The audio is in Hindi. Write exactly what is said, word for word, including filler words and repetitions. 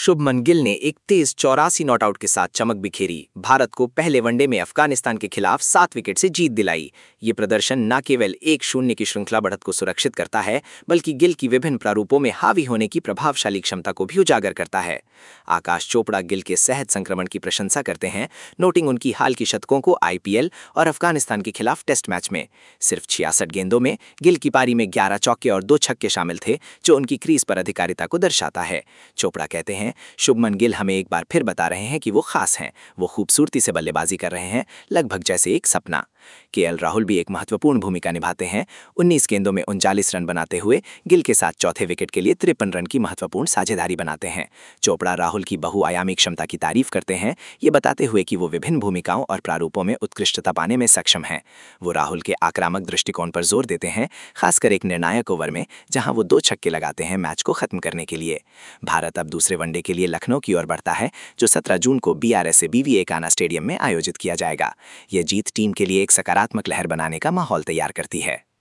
शुभमन गिल ने एक तेज चौरासी नॉट आउट के साथ चमक बिखेरी, भारत को पहले वनडे में अफगानिस्तान के खिलाफ सात विकेट से जीत दिलाई। ये प्रदर्शन न केवल एक शून्य की श्रृंखला बढ़त को सुरक्षित करता है, बल्कि गिल की विभिन्न प्रारूपों में हावी होने की प्रभावशाली क्षमता को भी उजागर करता है। आकाश चोपड़ा गिल के सहज संक्रमण की प्रशंसा करते हैं, नोटिंग उनकी हाल की शतकों को आईपीएल और अफगानिस्तान के खिलाफ टेस्ट मैच में। सिर्फ छियासठ गेंदों में गिल की पारी में ग्यारह चौके और दो छक्के शामिल थे, जो उनकी क्रीज पर अधिकारिता को दर्शाता है। चोपड़ा कहते हैं, शुभमन गिल हमें एक बार फिर बता रहे हैं कि वो खास हैं। वो खूबसूरती से बल्लेबाजी कर रहे हैं, लगभग जैसे एक सपना। केएल राहुल भी एक महत्वपूर्ण भूमिका निभाते हैं। उन्नीस गेंदों में उनचालीस रन बनाते हुए गिल के साथ चौथे विकेट के लिए तिरपन रन की महत्वपूर्ण साझेदारी बनाते हैं। चोपड़ा राहुल की बहुआयामी क्षमता की तारीफ करते हैं, ये बताते हुए कि वो विभिन्न भूमिकाओं और प्रारूपों में उत्कृष्टता पाने में सक्षम हैं। वो राहुल के आक्रामक दृष्टिकोण पर जोर देते हैं, खासकर एक निर्णायक ओवर में जहां वो दो छक्के लगाते हैं मैच को खत्म करने के लिए। भारत अब दूसरे वनडे के लिए लखनऊ की ओर बढ़ता है, जो सत्रह जून को बीआरएस से बीवीए काना स्टेडियम में आयोजित किया जाएगा। यह जीत टीम के लिए एक सकारात्मक लहर बनाने का माहौल तैयार करती है।